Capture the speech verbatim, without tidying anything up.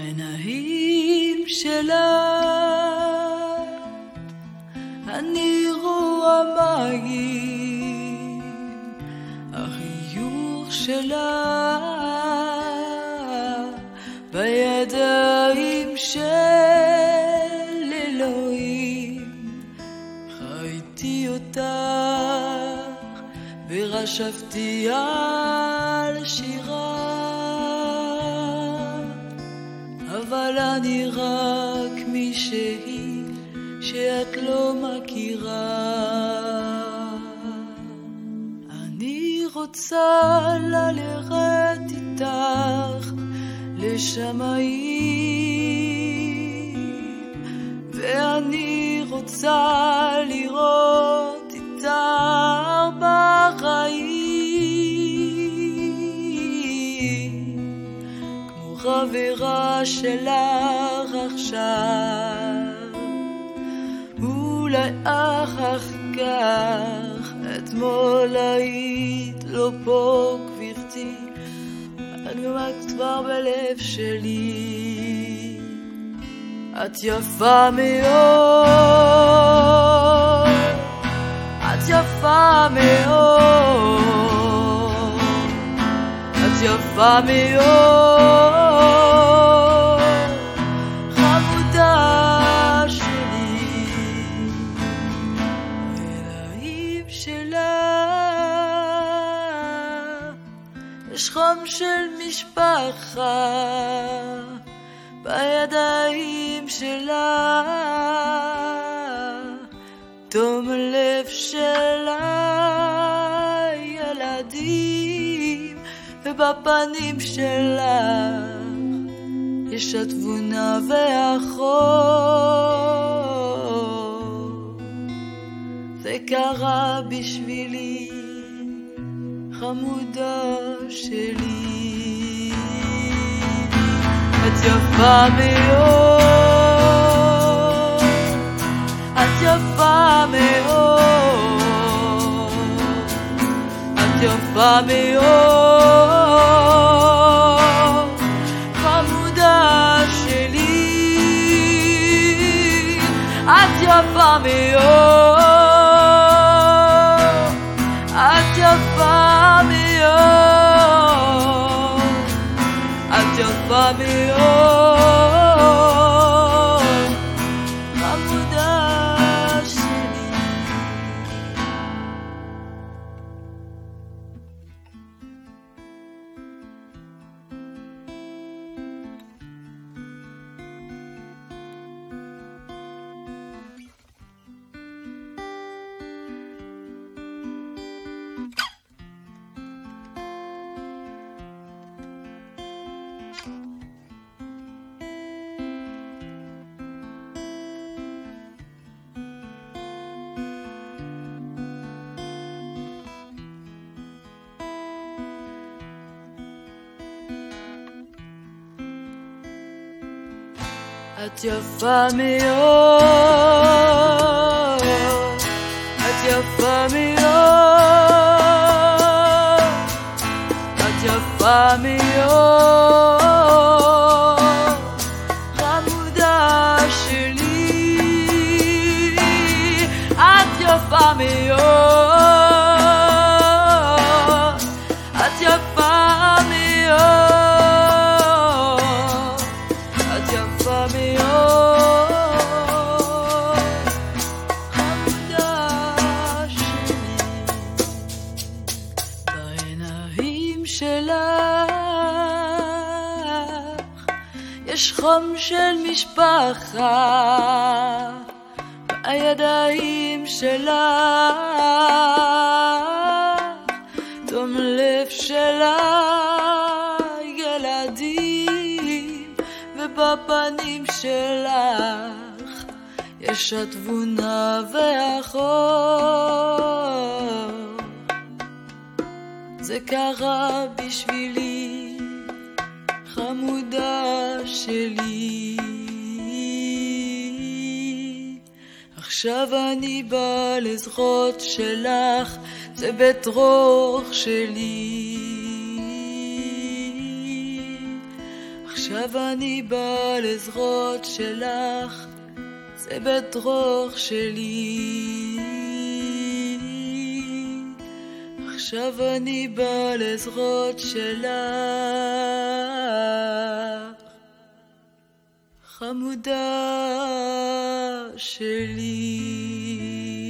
בעיניים שלה אני רואה מים, החיוך שלה בידיים של אלוהים. חייתי אותך ורשפתי על שירה, אבל אני רק מישהי שאת לא מכירה. אני רוצה ללכת איתך לשמיים, ואני רוצה לראות איתך בחיים, כמו חברה שלך עכשיו. אולי אחר כך, אתמול היית לא פה גברתי, את גם כבר בלב שלי. את יפה מאוד, את יפה מאוד, את יפה מאוד, חמודה שלי. בעיניים שלה יש חום של משפחה, בידיים שלה תום לב שלה ילדים, ובפנים שלה יש התבונה והחור. זה קרה בשבילי, חמודה שלי. את יפה מאוד, את יפה מאוד, את יפה מאוד, חמודה שלי. את יפה מאוד, את יפה מאוד, את יפה מאוד, חמודה שלי. את יפה מאוד, את יפה מאוד, את יפה מאוד, חמודה שלי. את יפה מאוד, את יפה מאוד, את יפה מאוד, חמודה שלי. בעיניים שלך יש חום של משפחה, בידיים שלך תום לב שלך ילדים, ובפנים שלך יש התבונה והחור. זה קרה בשבילי, חמודה שלי. עכשיו אני בא לזרועות שלך, זה בית רוח שלי. עכשיו עכשיו אני בא לזרועות שלך, זה בית רוח שלי. עכשיו אני בא לזרועות שלך, חמודה שלי.